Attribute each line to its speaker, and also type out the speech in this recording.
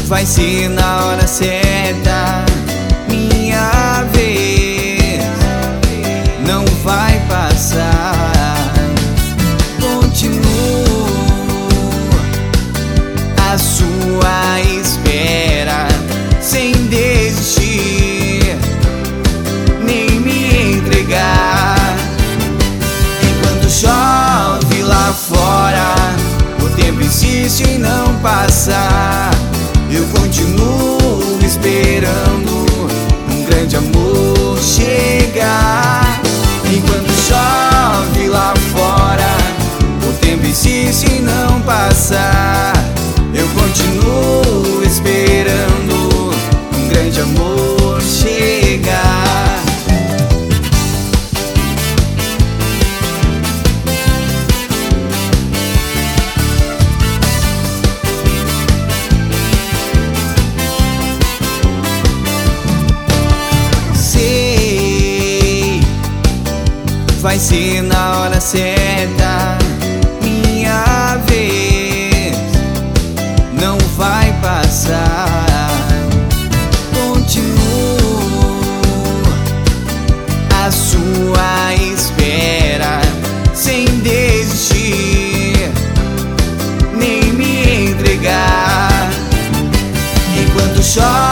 Speaker 1: Vai ser na hora certa, minha vez, não vai passar. Continuo à sua espera, sem desistir, nem me entregar. Enquanto chove lá fora, o tempo insiste em não passar. Eu continuo esperando um grande amor chegar. Enquanto chove lá fora, o tempo insiste em não passar. Eu continuo esperando um grande amor chegar. Vai ser na hora certa, minha vez, não vai passar. Continuo à sua espera, sem desistir, nem me entregar. Enquanto chove